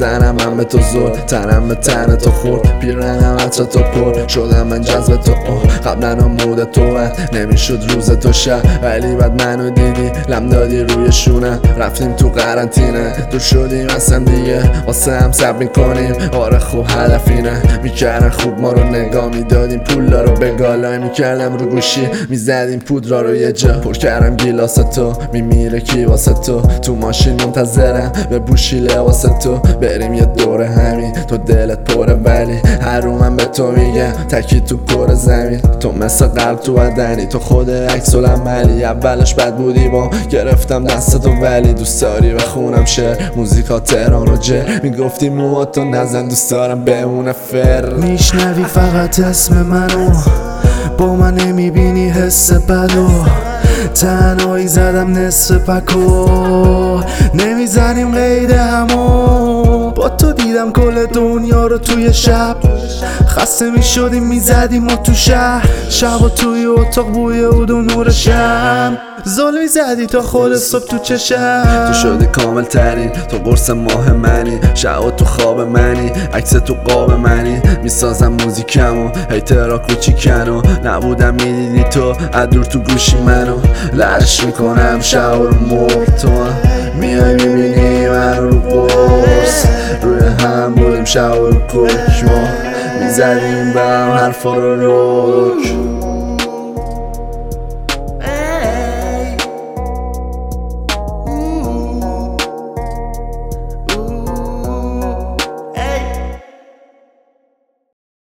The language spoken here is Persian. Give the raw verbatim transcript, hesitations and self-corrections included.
میزنم من به تو زل، تنم به تن تو خورد، پیرنم عطر تو پر شدم من جذب تو. قبلا مود تو نمیشد روز تو شب، ولی بعد منو دیدی لم دادی روی شونم، رفتیم تو قرنطینه دور شدیم اصلا دیگه واسه هم سب میکنیم. آره خوب هدف اینه، میکردن خوب ما رو نگاه میدادیم، پولا رو به گالای میکردم رو گوشی میزدیم پودرا رو یه جا پر کردم گیلاس تو، میمیره کی واسه تو تو ماشین منتظرم به بوشی لباس تو، بریم یه دوره همین تو دلت پره ولی هر رو من به تو میگم تکی تو پر زمین. تو مثل قلب تو بدنی، تو خود عکس العملی، اولش بد بودی با گرفتم دست تو ولی دوست داری بخونم شعر موزیکا تهران و جر، میگفتی موهاتو نزن دوست دارم بمونه فر. میشنوی فقط اسم منو با من نمیبینی حس بدو، تنهایی زدم نصف پکو نمیزنیم قید همو، با تو دیدم کل دنیا رو توی شب، خسته میشدیم میزدیم و تو شهر شب و توی اتاق بوی اود و نور شم، ظلمی زدی تا خود صبح تو چشم. تو شدی کامل ترین، تو قرص ماه منی، شعو تو خواب منی، عکس تو قاب منی، میسازم موزیکمو هیترا کوچیکنو، نبودم میدیدی تو ادور تو گوشی منو، لرش میکنم شعو رو مرد تو میای میبینی من رو قرص، روی هم بودیم شعو رو کش ما میزدیم به هم حرفا رو رک.